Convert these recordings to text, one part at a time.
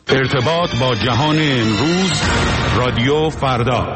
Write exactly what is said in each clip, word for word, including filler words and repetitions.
ارتباط با جهان امروز، رادیو فردا.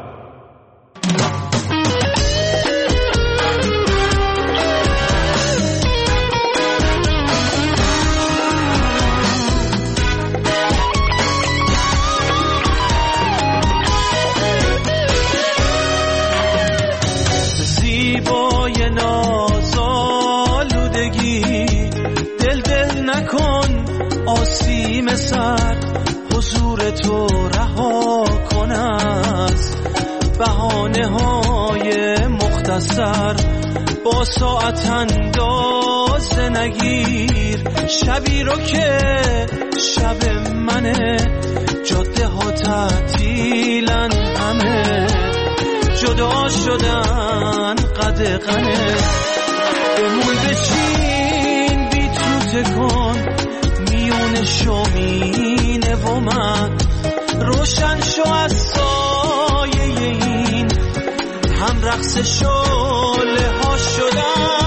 زیبای نازآلودگی، دل دل نکن آسیم سر، حضور تو رها کن از بهانه های مختصر. با ساعت اندازه نگیر شبی رو که شب منه، جاده ها تعطیلن همه، جدا شدن قدغنه. بمون بچین بی تو تکن میون شومینه و من، روشن شو از سایه این هم رقص شعله ها شدن.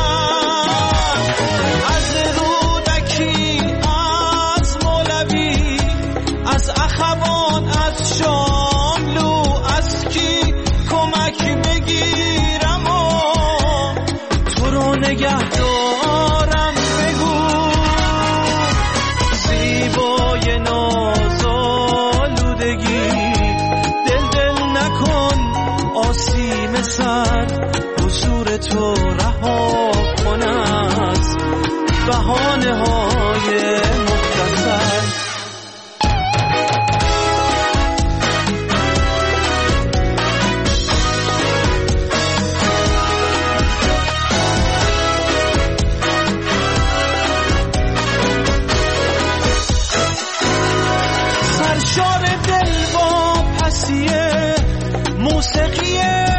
از رودکی، از مولوی، از اخوان، از شاملو، از کی کمک بگیرم و تو رو نگه دارم. بگو زیبای نازآلودگی، دل دل نکن آسیم سر، حضور تو رها کن از بهانه های مختصر. موسیقی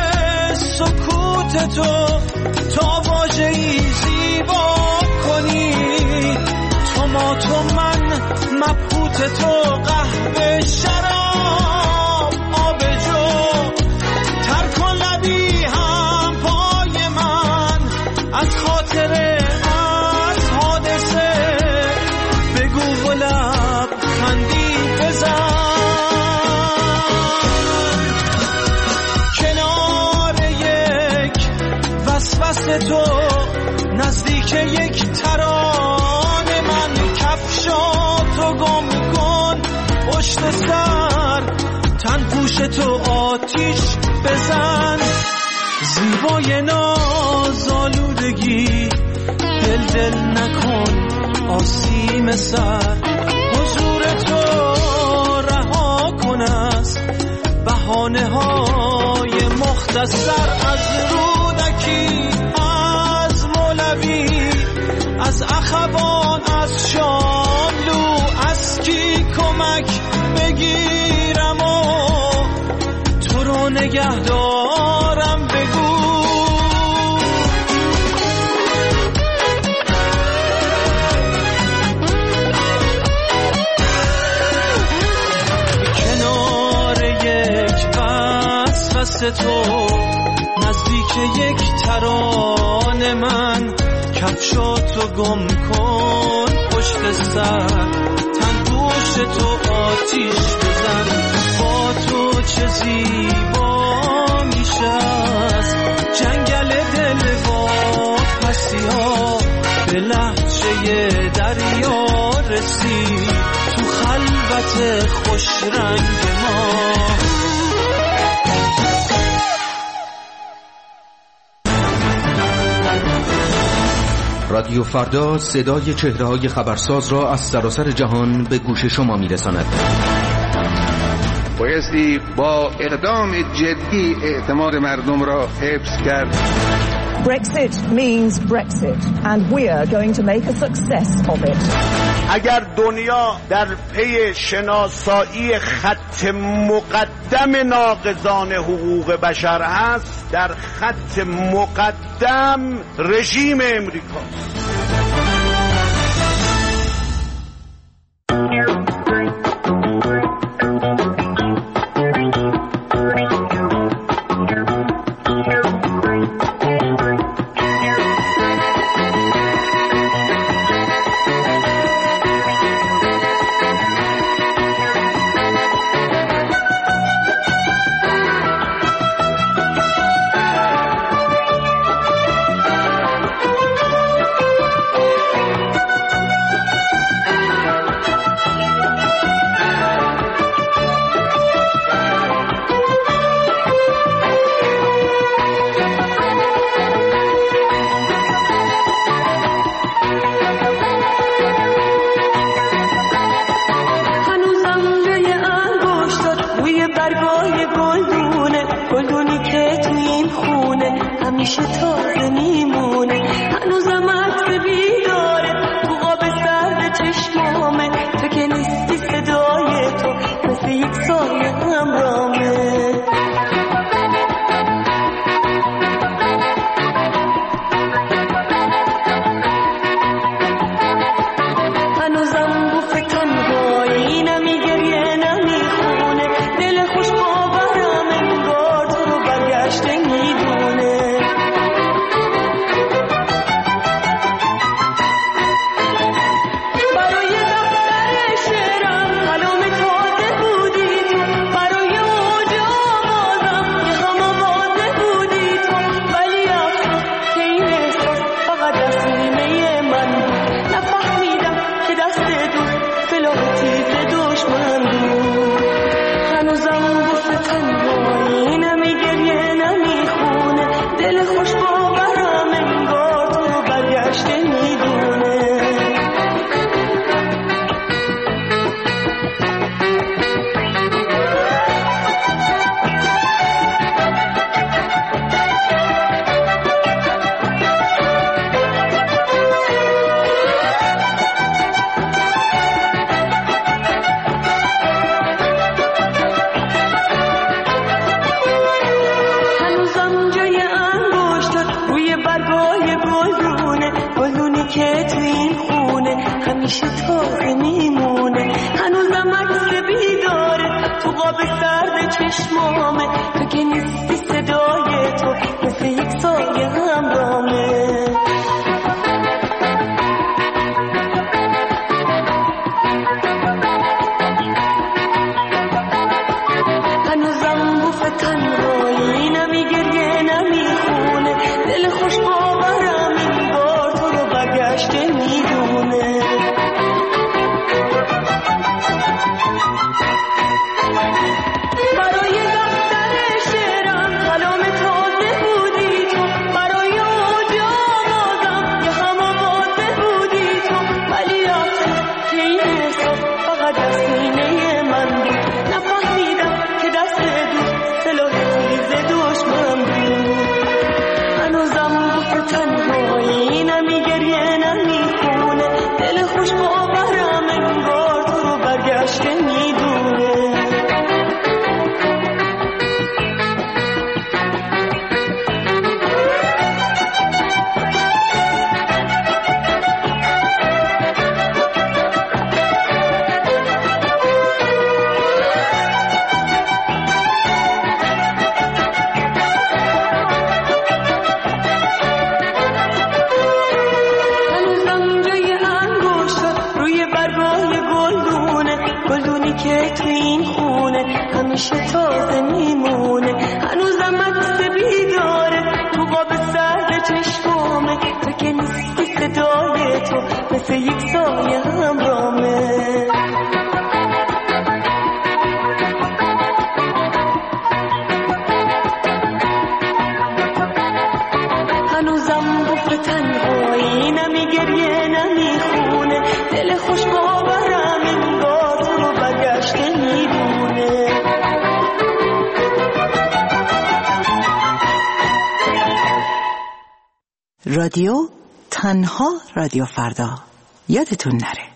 سکوت تو تا واژه‌ای زیبا کنی، تو ما تو من مبهوت تو، قهوه شراب آب جو، تر کن لبی هم پای من از خاطره از حادثه، بگو و لب خندی بزن. تو نزدیک یک ترانه من، کفشاتو گم کن پشت سر، تن پوش تو آتیش بزن. زیبای نازآلودگی، دل دل نکن آسیم سر، حضور تو رها کن از بهانه های مختصر. از رودکی، از مولوی، از اخوان، از شاملو، از کی کمک بگیرم و تو رو نگه دارم. بگو کنار یک وسوسه تو، نزدیک یک ترانه من، کفشاتو گم کن پشت سر، تن پوش تو آتیش بزن. با تو چه زیبا میشه از جنگل دل و پسی ها، به لهجه دریا رسید تو خلوت خوش رنگ ما. رادیو فردا صدای چهره‌های خبرساز را از سراسر جهان به گوش شما می‌رساند. بایستی با اقدام جدی اعتماد مردم را حفظ کرد. Brexit means Brexit and we are going to make a success of it. اگر دنیا در پی شناسایی خط مقدم ناقضان حقوق بشر است، در خط مقدم رژیم امریکاست. تازه میمونه، هنوزم عکس بیداره تو قاب سرد چشمامه، تو که نیستی صدای تو مثل یک سایه همرامه. هنوزم بوف تنهایی نمیگریه نمیخونه، دل خوش باورم این بار تو رو برگشته میدونه. برای دفتر شعرم کلام تازه بودی تو، برای اوج آوازم یه هم آوازه بودی تو، ولی افسوس که این احساس فقط از سینه من بود، نفهمیدم که دست دوست سلاح تیز دشمن بود. هنوزم بوف تنهایی نمیگریه نمیخونه، دل خوش باورم انگار تو رو برگشته میدونه. هنوزم جای انگشت روی برگای گلدونه، گلدونی که تو این خونه همیشه تازه میمونه. هنوزم عکس بیداره تو قاب سرد چشمامه، تو که نیستی صدای تو مثل یک سایه همرامه. هنوزم بوف تنهایی نمیگریه نمیخونه، دل خوش باورم انگار تو رو برگشته میدونه. رادیو تنها رادیو فردا، یادتون نره.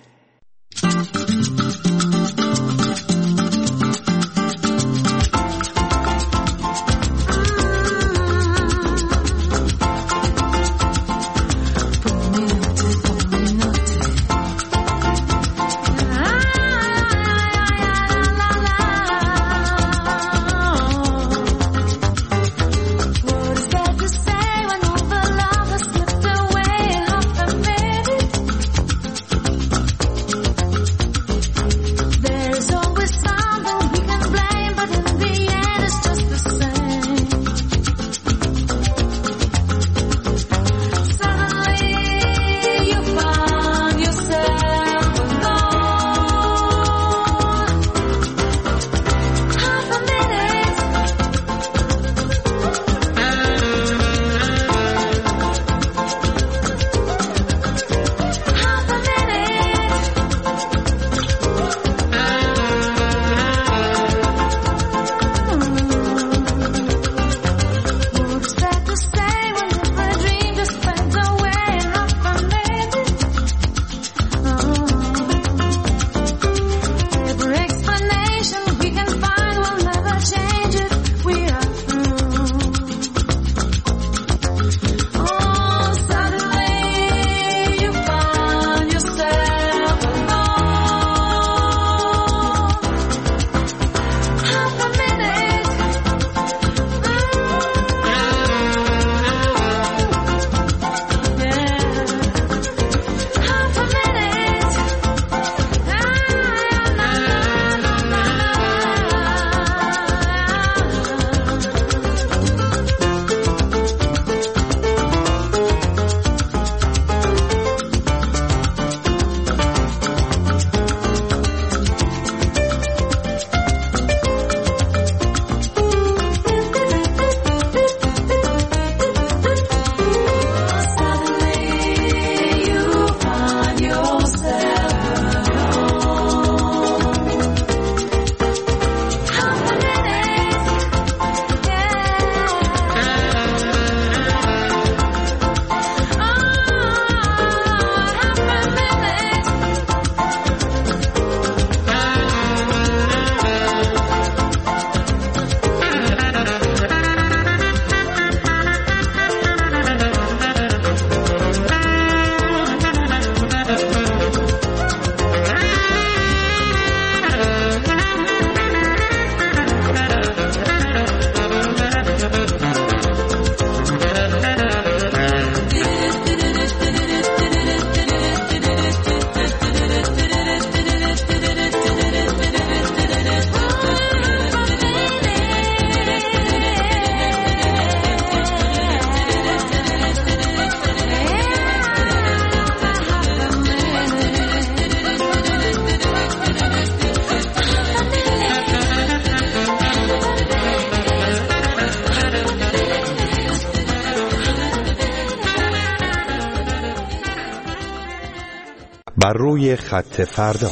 بر روی خط فردا.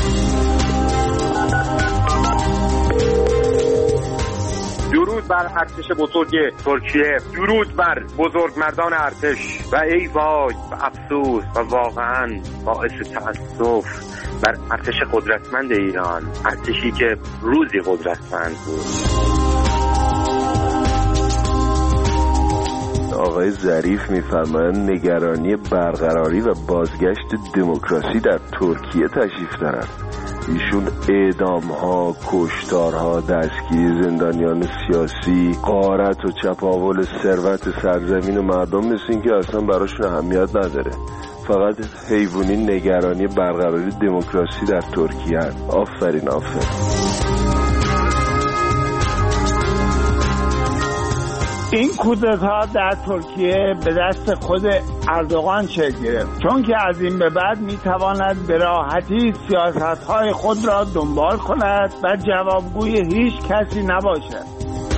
درود بر ارتش بزرگ ترکیه، درود بر بزرگمردان ارتش و ای وای و افسوس و واقعا باعث تأسف بر ارتش قدرتمند ایران، ارتشی که روزی قدرتمند بود. آقای ظریف میفرمایند نگرانی برقراری و بازگشت دموکراسی در ترکیه تشریف دارند. ایشون اعدام‌ها، کشتارها، دستگیری زندانیان سیاسی، غارت و چپاول ثروت سرزمین و مردم مثل این که اصلا براشون اهمیت نداره. فقط حیوانی نگرانی برقراری دموکراسی در ترکیه هست. آفرین آفرین. این کودتا در ترکیه به دست خود اردوغان شکل گرفت، چون که از این به بعد میتواند به راحتی سیاستهای خود را دنبال کند و جوابگوی هیچ کسی نباشد.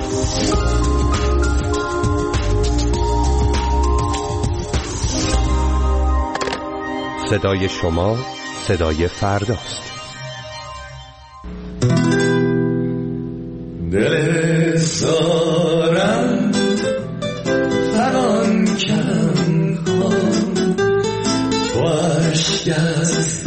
صدای شما صدای فرداست. دل سارم فران کن کن و عشق از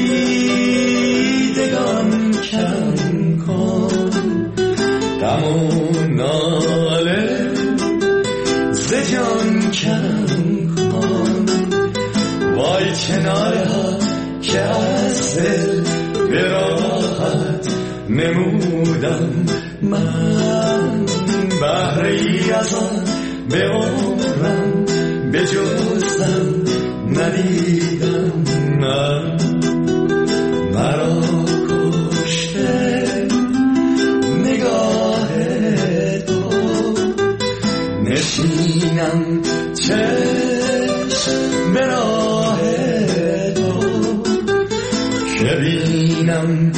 دیدگان کن کن، غم و ناله ز جان کن کن، وای کناره ها که از دل به راحت نمودم من، بهره‌ای از آن به عمرم به جزم ندیدم من. مرا کشته نگاه تو، نشینم چشم به راه تو، که بینم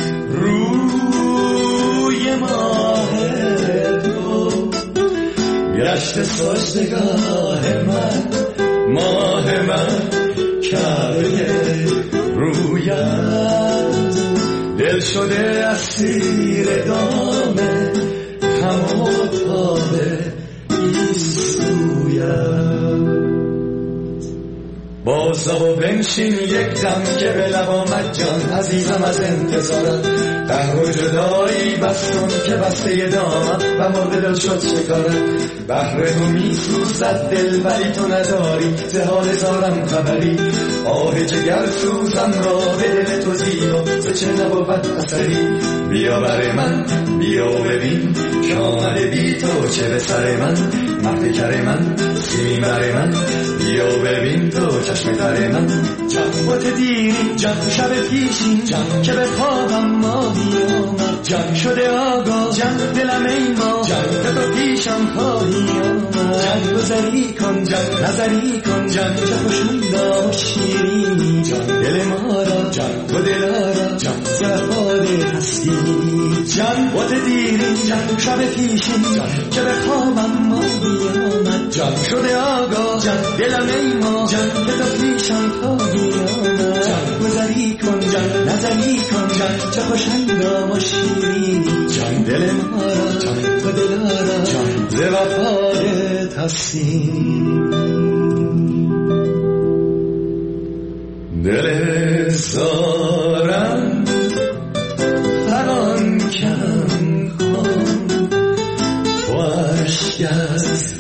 روی ماه تو، گشت سجدگاه من، ماه من، کعبه رویت، دل شده اسیر دام غم و تاب ایستویت. بازا و بنشین یک دم که به لب آمد جان عزیزم از انتظارت، قهر و جدایی بستون که بسته دامم و مرد دل شد شکارت. بهر تو می سوزد دل ولی تو نداری ز حال زارم خبری، آه جگر سوزم را به دل تو زیبا ز چه نبود اثری. بیا بر من بیا ببین که آمده بی تو چه به سر من، مرد کر من سیمین بر من، بیا ببین تو چشم تر من. جان بوت دیرین جان شب پیشین جان که به خوابم ماهی آمد، جان شده آگاه جان دلم ای ما جان که تو پیشم خواهی آمد. جان گذری کن جان نظری کن جان چه خوشویدا و شیرینی، جان دل ما را جان تو دلارا جان زهاده هستی. جان بوت دیرین جان شب پیشین جان که به خوابم ماهی آمد، جان شده آگاه جان دلم ای ما جان که تو پیشم خواهی آمد. جان گذری کن جان نظری کن جان چه خوشنگام و شیرینی، جان دل ما را جان تو دلارا جان ز وفادت هستی. دل سارم فران کن کن و عشق از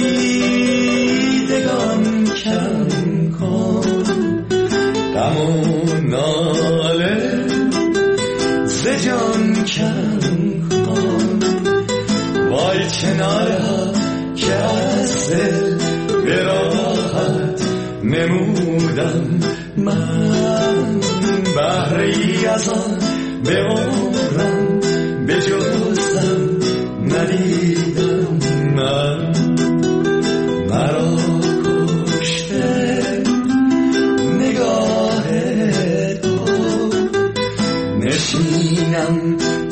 دیدگان کن کن، غم و ناله ز جان کن کن، وای کناره ها که از دل به راحت نمودم من، بهره‌ای از آن به عمرم به جزم ندیدم من. مرا کشته نگاه تو، نشینم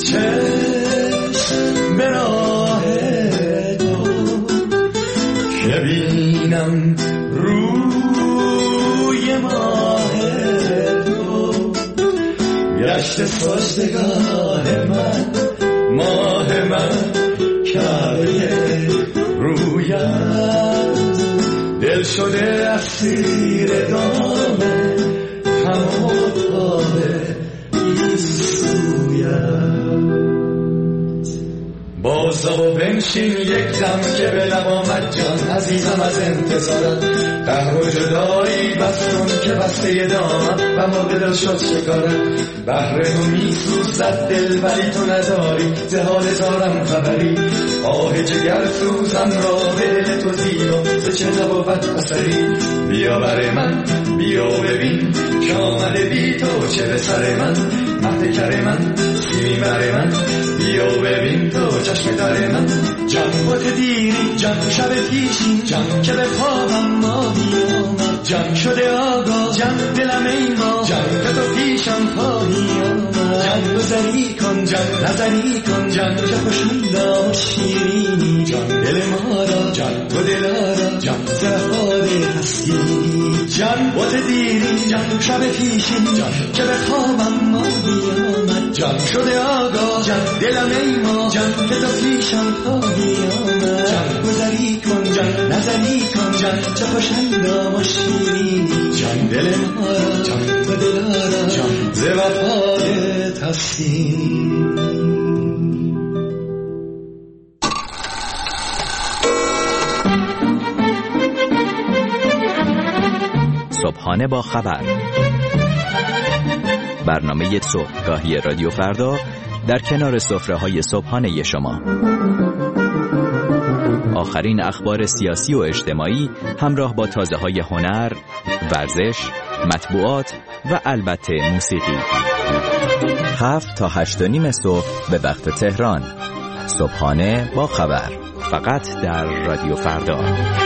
چشم به راه تو، که بینم روی ماه تو، دشت سجدگاه من، ماه من، کعبه رویت، دل شده اسیر دام تمام خواب سویت. بازا و بنشین یک دم که به لب آمد جان عزیزم از انتظارت، قهر و جدایی بستون که بسته دامم و مرد دل شد شکارت. بهر تو می سوزد دل ولی تو نداری ز حال زارم خبری، آه جگر سوزم را به دل تو زیبا ز چه نبود اثری. بیا بر من بیا ببین که آمده بی تو چه به سر من، مهد کر من سیمی بر من، بیا ببین تو چشم در من. جان بات دیری جان شب پیشین جان که به خوابم ماهی آمد، جان شده آگاه جان دلم ایما جان که تو پیشم خواهی آمد. جان گذری کن جان نظری کن جان که خوشولا و شیرینی، جان دل ما را جان تو دلارا جان زهار هستی. جان بات دیری جان شب پیشین جان که به خوابم ماهی آمد، جان شده آگاه جان دلم ایما جان که تو پیشم خواهی آمد. جان گذری کن جان نظری کن جان چه خوشندام و شیرینی، جان دل ما را جان تو دلارا جان ز وفایت هستی. صبحانه با خبر، برنامه صبحگاهی رادیو فردا در کنار سفره‌های صبحانه شما. آخرین اخبار سیاسی و اجتماعی همراه با تازه‌های هنر، ورزش، مطبوعات و البته موسیقی. هفت تا هشت و نیم صبح به وقت تهران. صبحانه با خبر، فقط در رادیو فردا.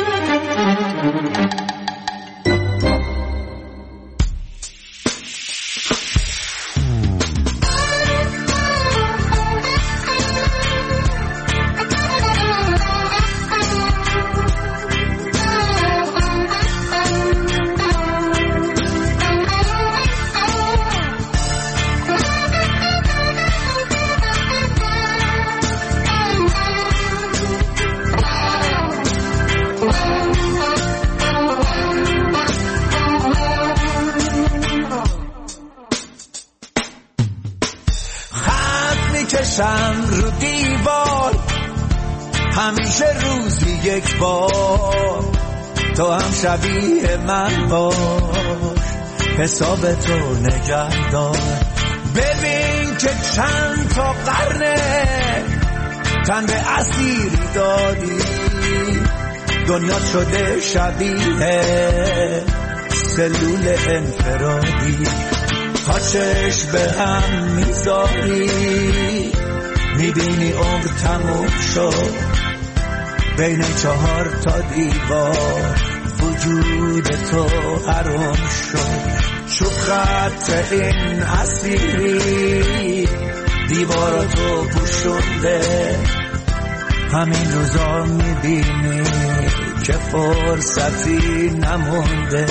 رو دیوار همیشه روزی یک بار، تو هم شبیه من باش حساب تو نگه دار. ببین که چند تا قرنه تن به اسیر دادی، دنیا شده شبیه سلول انفرادی. تا چشم به هم میذاری میبینی عمر تموم شد، بین چهار تا دیوار وجود تو حرام شد. چوب خط این اسیری دیواراتو پوشونده، همین روزا میبینی که فرصتی نمونده.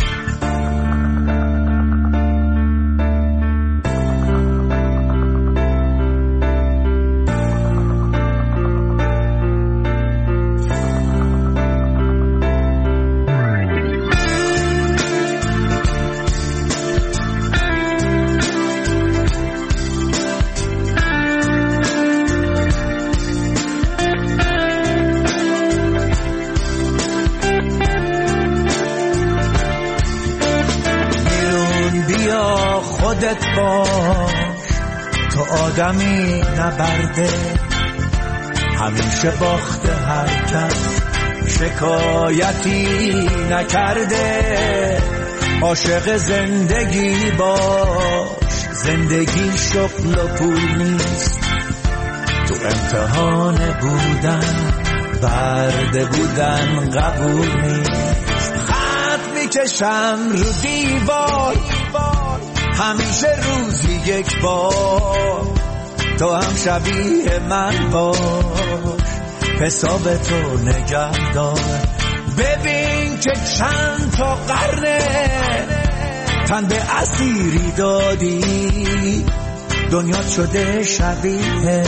خودت باش، تو آدمی نبرده، همیشه باخته هر کس شکایتی نکرده. عاشق زندگی باش، زندگی شغل و پول نیست، تو امتحان بودن برده بودن قبول نیست. خط میکشم رو دیوار همیشه روزی یک بار، تو هم شبیه من باش حساب تو نگه دار. ببین که چند تا قرنه تن به اسیری دادی، دنیا شده شبیه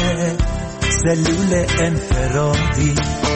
سلول انفرادی.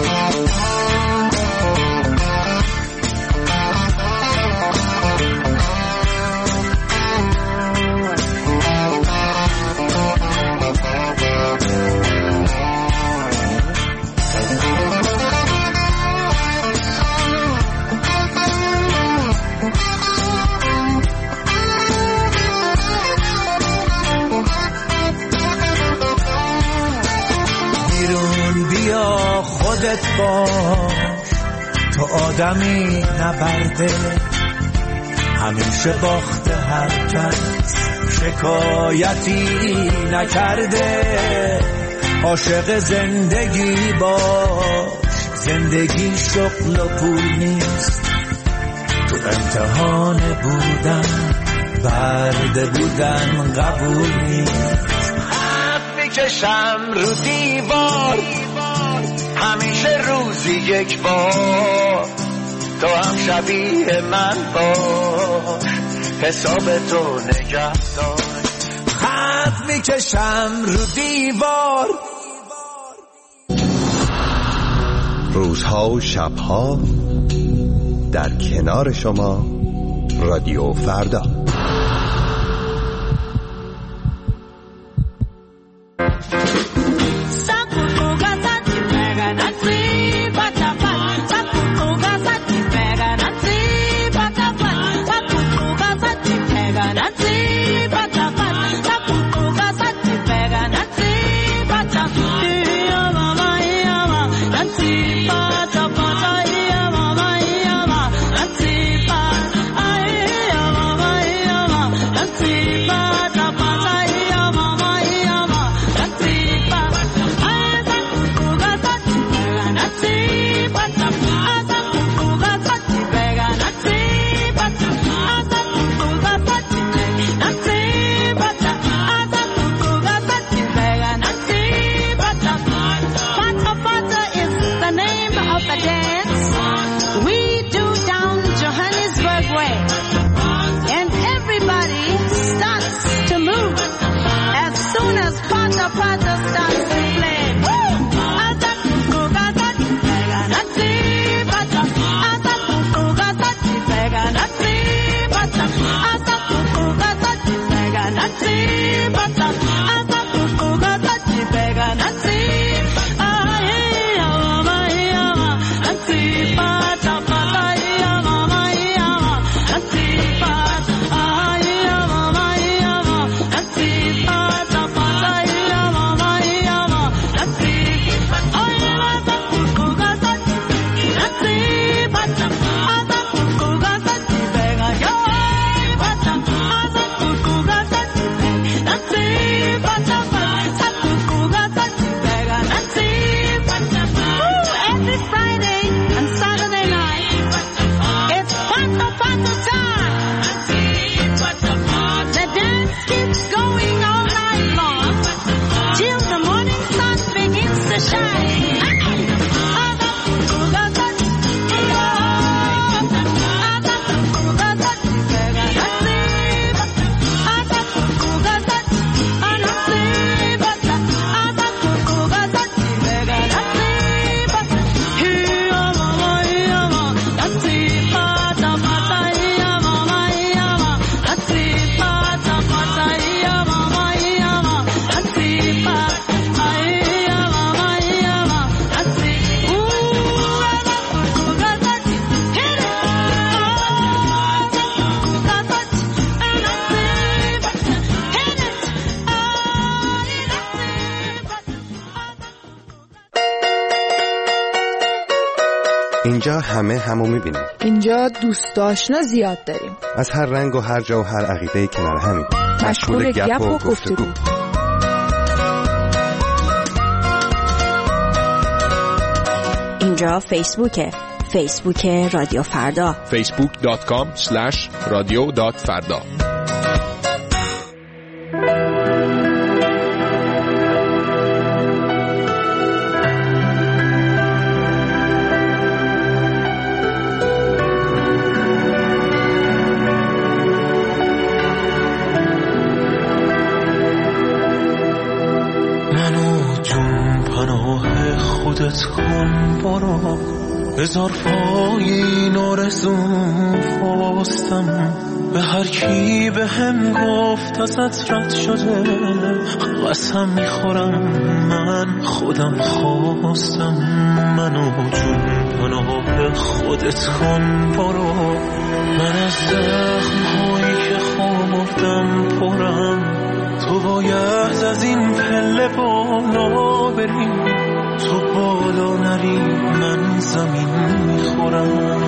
خودت باش، تو آدمی نبرده، همیشه باخته هر کس شکایتی نکرده. عاشق زندگی باش، زندگی شغل و پول نیست، تو امتحان بودن برده بودن قبول نیست. خط میکشم رو دیوار، همیشه روزی یک بار، تو هم شبیه من باش، حساب تو نگه دار. خط میکشم رو دیوار. روزها و شبها در کنار شما، رادیو فردا. اینجا همه همو میبینیم. اینجا دوست آشنا زیاد داریم. از هر رنگ و هر جا و هر عقیده‌ای کنار همیم. مشغول گپ و گفتگو. اینجا فیسبوکه. فیسبوک رادیو فردا. فیسبوک دات کام اسلش رادیو دات فردا. خودت کن برو، بذار پایین آرزوم فاستم، به هر کی به هم گفت ازت رد شده قسم میخورم من خودم خواستم. منو جون پناه خودت کن برو، من از زخم هایی که خوردم پرم، تو باید از این پله بالا بری، تو بالا نری من زمین میخورم.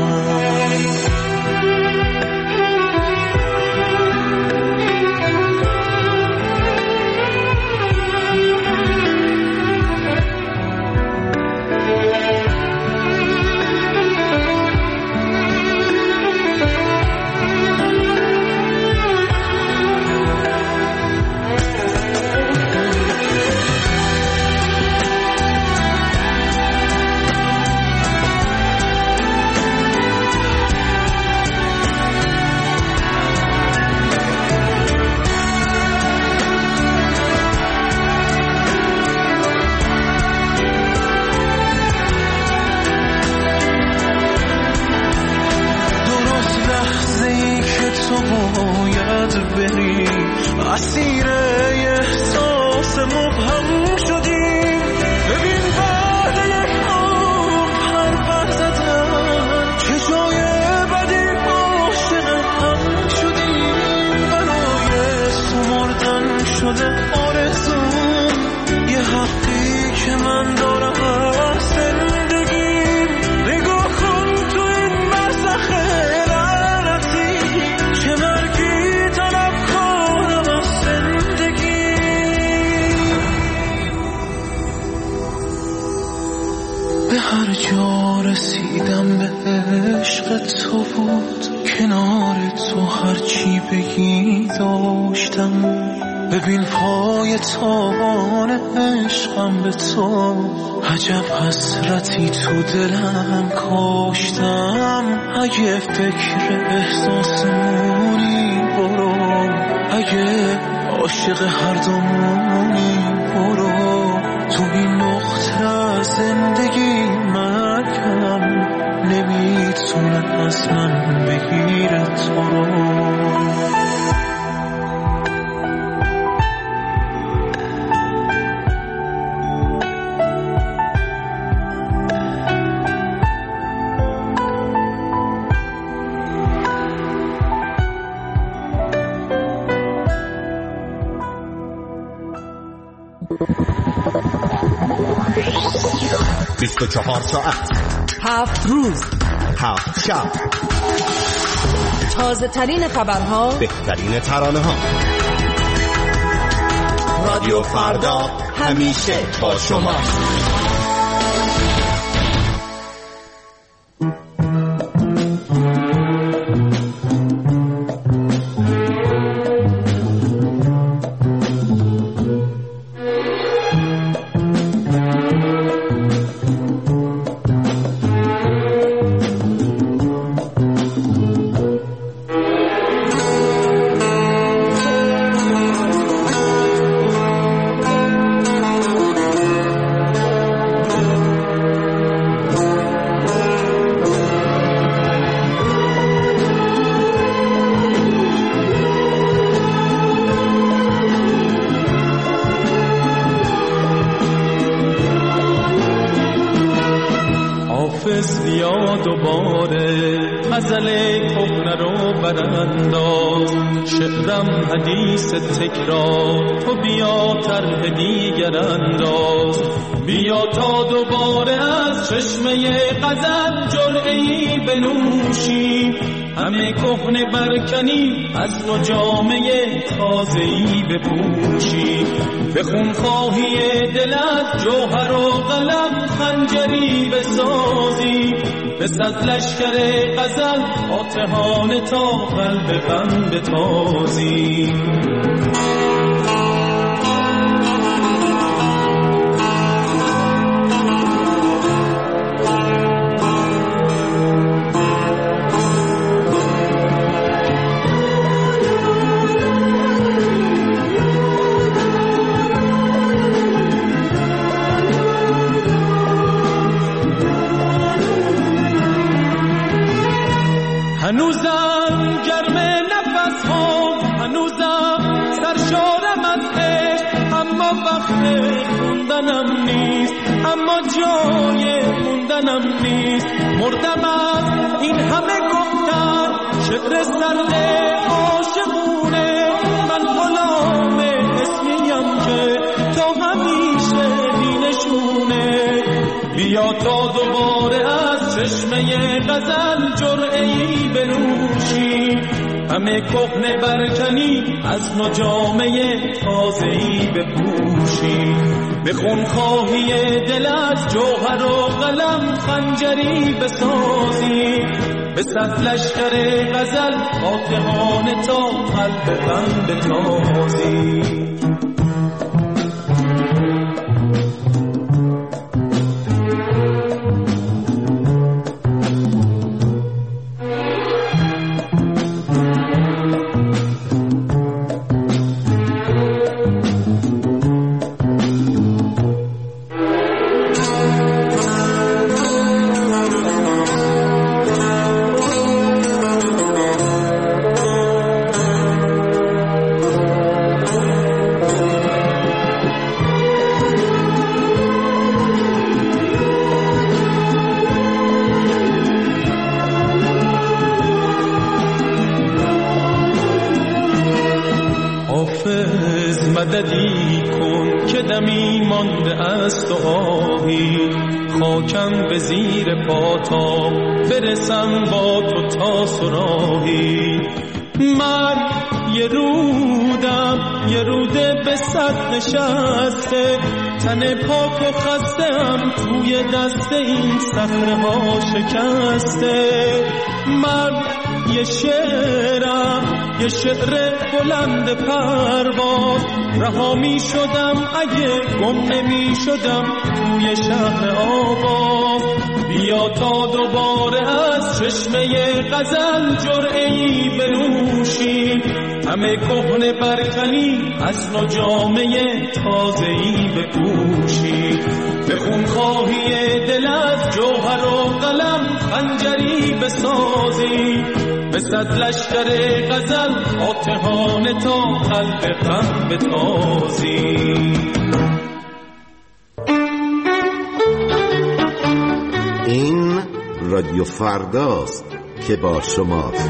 اسیر احساس مبهم شدیم، ببین بعد یک عمر حرف زدن چه جای بدی عاشق هم شدیم. برای سمردن شده آرزوم، یه حقی که من دارم از زندگیم. نگاه کن تو این برزخ لعنتی، چه مرگی طلب کنم از زندگی. به هر جا رسیدم به عشق تو بود، کنار تو هرچی بگی داشتم. ببین پای تابان عشقم به تو، عجب حسرتی تو دلم کاشتم. اگه فکر احساسمونی برو، اگه عاشق هر دومونی برو، تو این نقطه زندگی مرگم نمیتونه از من بگیره تو رو. بیست و چهار ساعت، هفت روز، هفت شب، تازه ترین خبرها، بهترین ترانه ها. رادیو فردا همیشه با شما. بیا دوباره غزل کهنه رو برانداز، شعرم حدیث تکرار، تو بیا طرح دیگر انداز. بیا تا دوباره از چشمه غزل جرعه‌ای بنوشی، همه کهنه برکنی از نو جامه تازه‌ای بپوشی. به خونخواهی دلت جوهر و قلم خنجری بسازی، به صد لشکر غزل فاتحانه تا قلب غم بتازی. از عشق، اما وقت خوندنم نیست، اما جای موندنم نیست. مردم از این همه گفتن شعر سرد عاشقونه، من غلام اسمیم که تا همیشه بینشونه. بیا تا دوباره از چشمه غزل جرعه‌ای بنوشی، همه کهنه برکنی از نو جامه تازه‌ای بپوشی. به خونخواهی دل از جوهر و قلم خنجری بسازی، به صد لشکر غزل فاتحانه تا قلب غم بتازی. مددی کن که دمی مانده است و آهی، خاکم به زیر پاتا برسم با تو تا سراهی. من یه رودم یه روده به صد نشسته، تن پاک و خستم توی دست این صخره ها شکسته. من یه شعرم یه شعر بلند پرواز، رها می شدم اگه گم نمی شدم توی شهر آواز. بیا تا دوباره از چشمه غزل جرعه‌ای بنوشی، همه کهنه برکنی از نو جامه تازه‌ای بپوشی. به خونخواهی دل از جوهر و قلم خنجری بسازی، به صد لشکر غزل فاتحانه تا قلب غم بتازی. این رادیو فرداست که با شماست.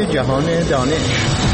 جهان دانش.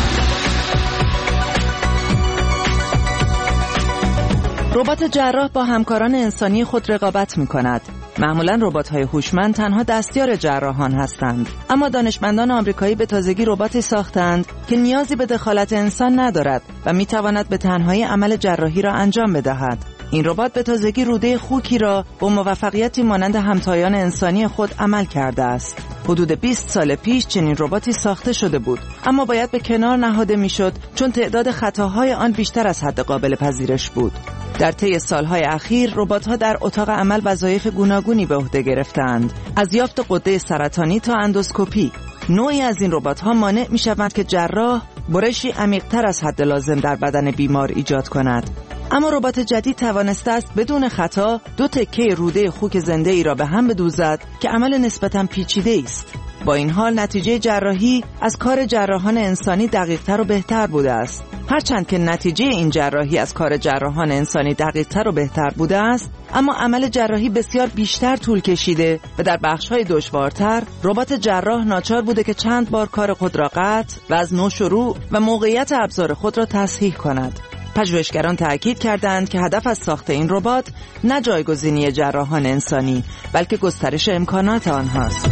ربات جراح با همکاران انسانی خود رقابت می‌کند. معمولاً ربات‌های هوشمند تنها دستیار جراحان هستند، اما دانشمندان آمریکایی به تازگی رباتی ساختند که نیازی به دخالت انسان ندارد و می‌تواند به تنهایی عمل جراحی را انجام بدهد. این ربات به تازگی روده خوکی را با موفقیتی مانند همتایان انسانی خود عمل کرده است. حدود بیست سال پیش چنین رباتی ساخته شده بود، اما باید به کنار نهاده میشد چون تعداد خطاهای آن بیشتر از حد قابل پذیرش بود. در طی سالهای اخیر ربات‌ها در اتاق عمل وظایف گوناگونی به عهده گرفتند، از یافت غده سرطانی تا اندوسکوپی. نوعی از این ربات‌ها مانع می‌شوند که جراح برشی عمیق‌تر از حد لازم در بدن بیمار ایجاد کند. اما ربات جدید توانسته است بدون خطا دو تکه روده خوک زنده ای را به هم بدوزد که عمل نسبتاً پیچیده است. با این حال نتیجه جراحی از کار جراحان انسانی دقیق‌تر و بهتر بوده است. هرچند که نتیجه این جراحی از کار جراحان انسانی دقیق‌تر و بهتر بوده است، اما عمل جراحی بسیار بیشتر طول کشیده و در بخش‌های دشوارتر ربات جراح ناچار بوده که چند بار کار خود را قطع و از نو شروع و موقعیت ابزار خود را تصحیح کند. پژوهشگران تأکید کردند که هدف از ساخت این ربات نه جایگزینی جراحان انسانی، بلکه گسترش امکانات آنهاست.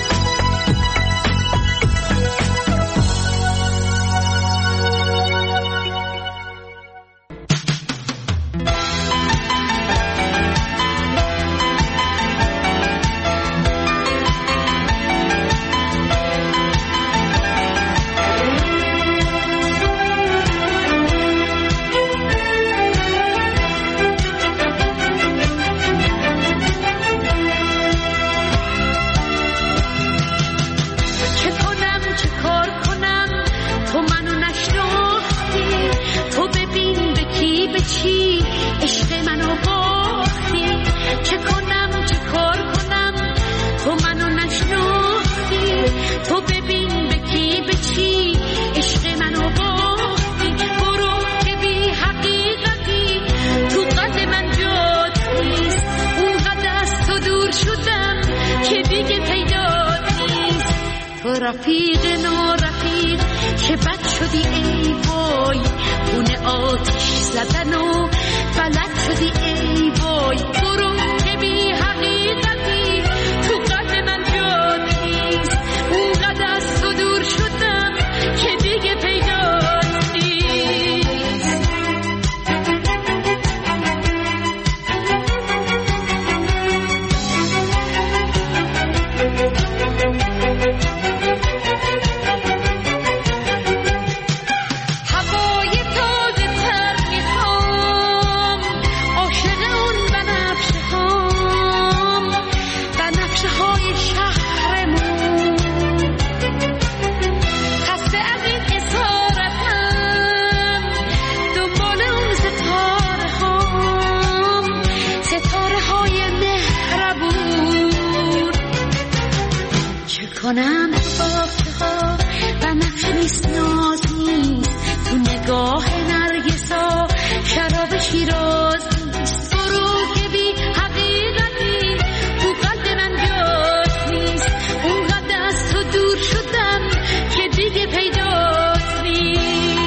رفیق نو رفیق که بد شدی ای وای، خونه آتش زدن و فلک شدی ای وای. برو که بی حقیقتی تو قلب من جا نیست، اونقدر از تو دور شدم که دیگه پیدات نیست. کنم بافتها و نقش نیست ناز نیست، تو نگاه نرگسا شراب شیراز نیست. برو که بی حقیقتی تو قلب من جات نیست، اونقدر از تو دور شدم که دیگه پیدات نیست.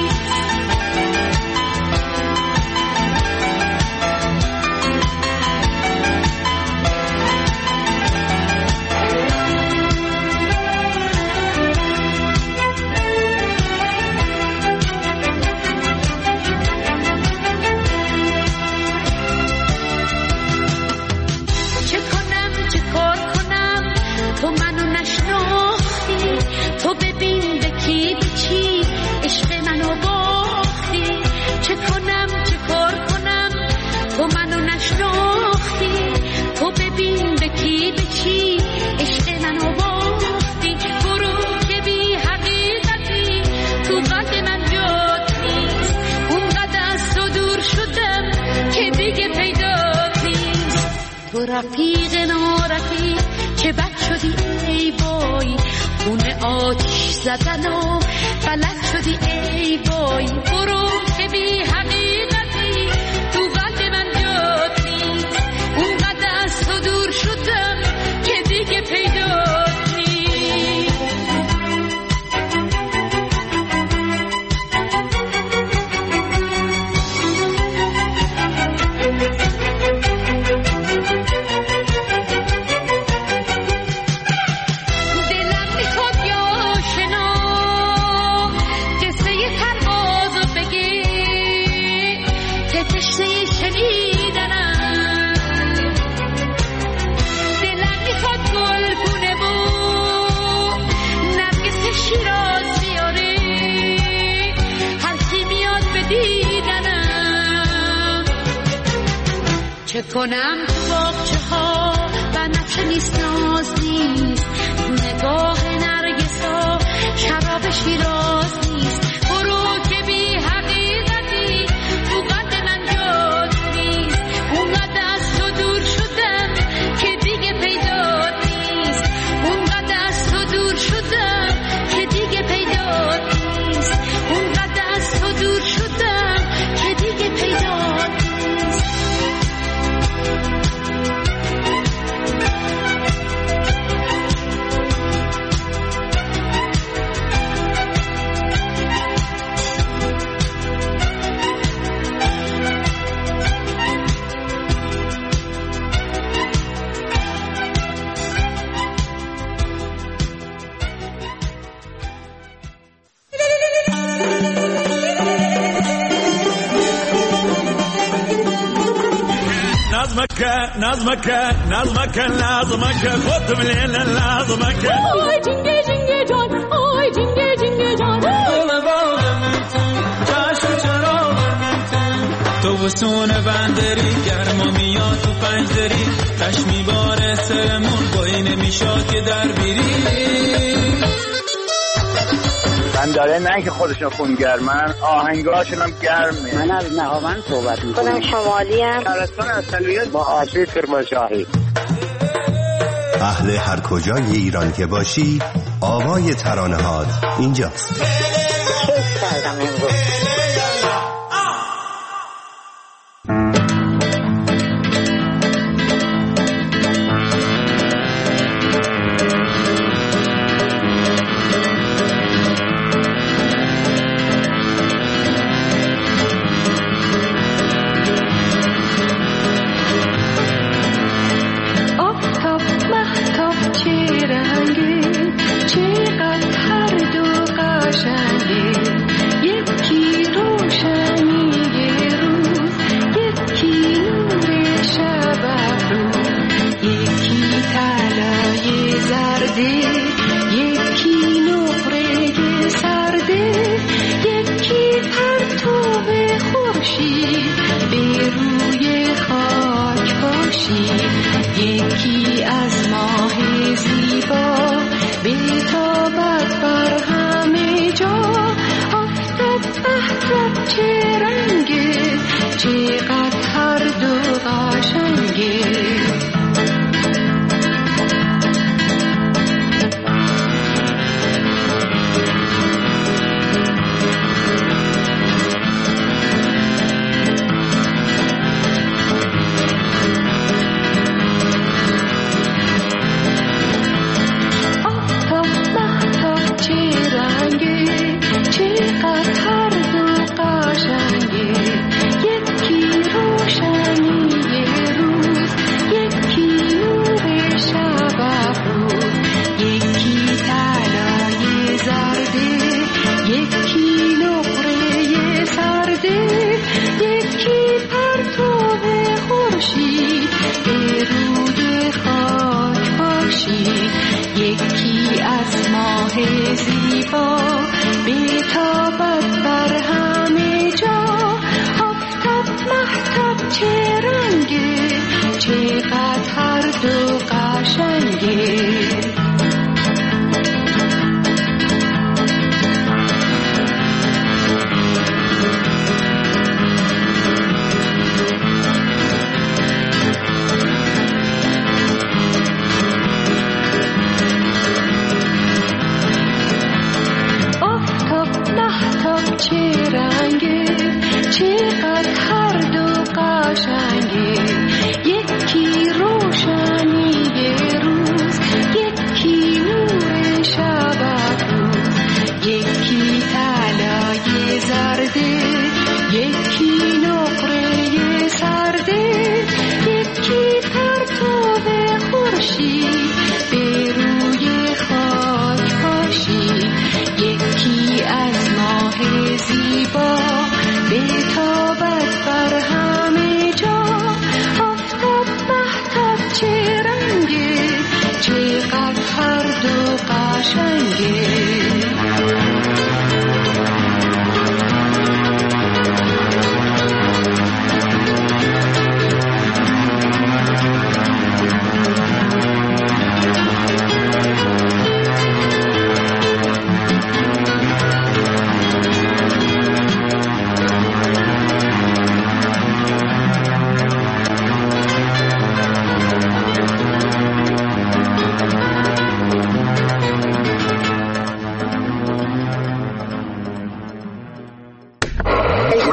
تو ببین به کی به چی عشق منو باختی، چه کنم چه کار کنم تو منو نشناختی. تو ببین به کی به چی عشق منو باختی. برو که بی حقیقتی تو قلب من جات نیست، اونقدر از تو دور شدم که دیگه پیدات نیست. تو رفیق نارفیق که بد شدی ای وای، خونه آتش زدن و فلک شدی ای وای. برو که بی حقیقتی تو قلب من جات نیست، اونقدر از تو دور شدم که دیگه پیدات نیست. چه کنم تو باغچه ها بنفشه نیست ناز نیست نگاه نرگسا شراب شیراز نیست برو که بی حقیقتی تو قد من جاد نیست اونقدر از تو دور شدم که دیگه پیدات نیست اونقدر از تو دور شدم که دیگه پیدات نیست اونقدر از تو دور شدم که دیگه پیدات نیست. نظمك نظمك نظمك نظمك خد من هنا نظمك آی جنگه جنگه جان آی جنگه جنگه جان چشم چرا تو وسون بندری گرما میاد تو پنجدری تش میباره سرمون بایی نمیشاد که در بیری بنداره نه که خودشون خونگرمن آهنگاشون هم گرمه. من از نهاوند صحبت میکنم شمالی هم شهرستان اصلیت با آشی کرمانشاهی. اهل هر کجای ایران که باشی آوای ترانه هات اینجاست. کیف کردم امروز. یکی روشنی روز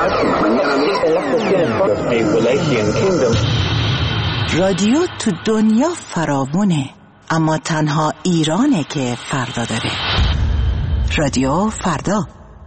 رادیو تو دنیا فراوونه، اما تنها ایرانه که فردا داره. رادیو فردا.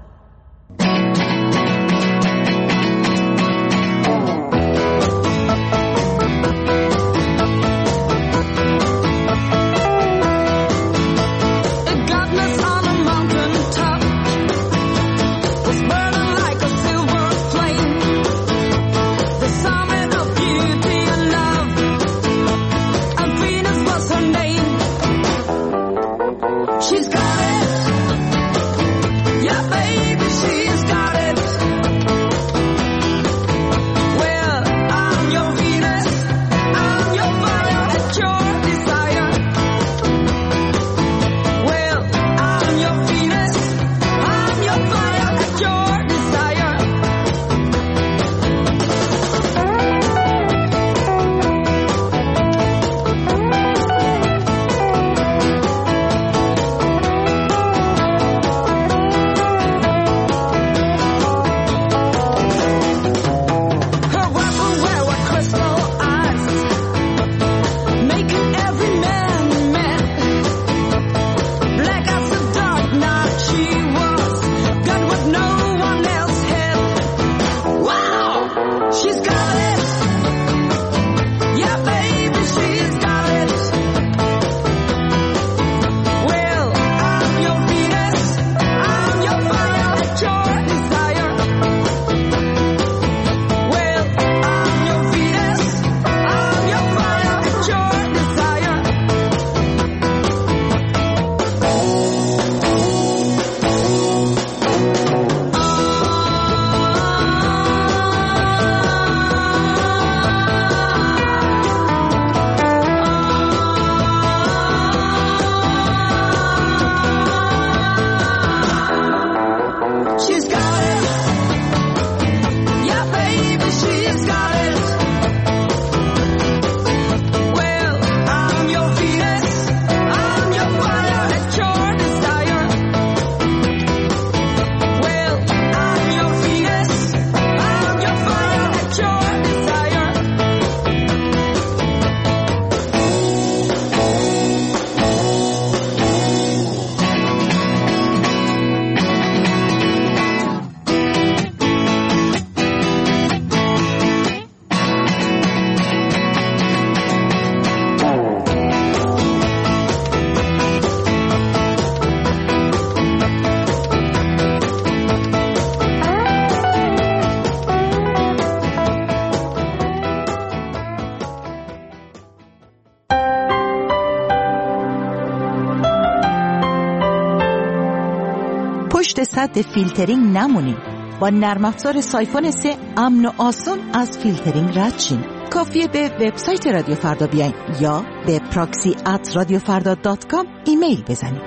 پشت سد فیلترینگ نمونید. با نرم افزار سایفون سه امن و آسان از فیلترینگ رد شین. کافیه به وبسایت رادیو فردا بیاین یا به پراکسی ات رادیو فردا دات کام ایمیل بزنید.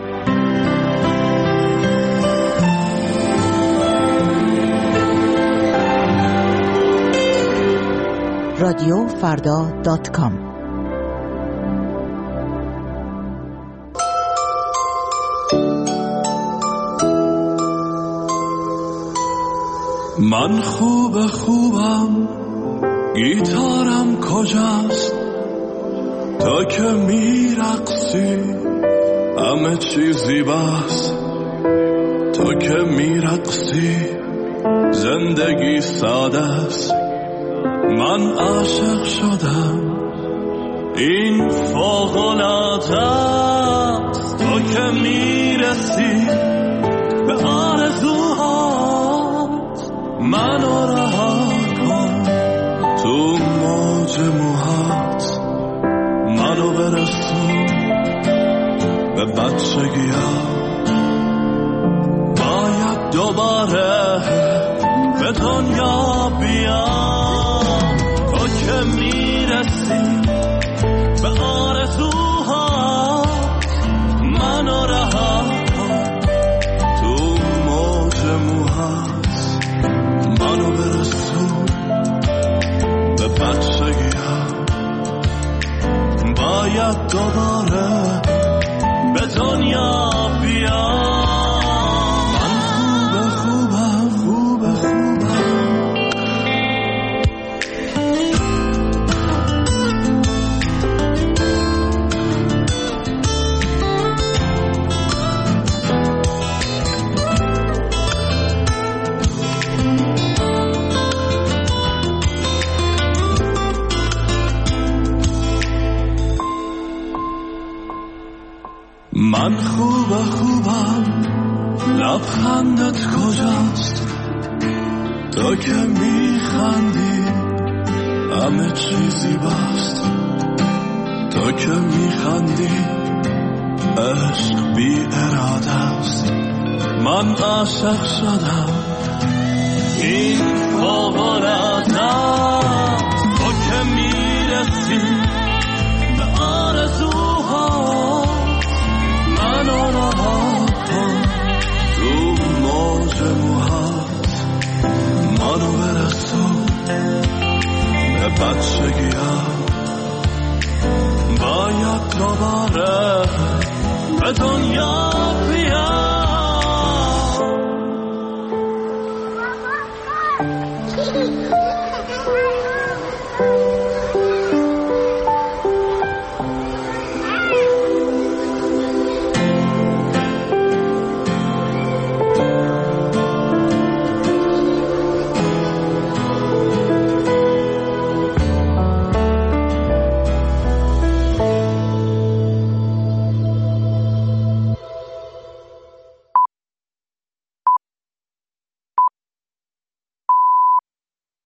رادیو فردا دات کام. من خوب خوبم، گیتارم کجاست؟ تا که میرقصی همه چیزی بس. تا که میرقصی زندگی ساده است. من عاشق شدم، این فوق‌العاده است. تا که میرسی به آرزوهات منو رها کن، تو موج موهات منو برسون به بچگیات. باید دوباره به دنیا بیام. تو که میرسی به آرزوهات منو رها کن، تو موج موهات منو برسون به بچگیات. باید دوباره به دنیا بیام. من خوب خوبم، لبخندت کجاست؟ تو که میخندی همه چیزی باست. تو که میخندی عشق بی اراده است. من عاشق شدم این فوق‌العاده است. تو که میرسی به آرزوها منو رها کن تو موج موهات. منو برسون به بچگی‌ام. باید دوباره به دنیا بیام.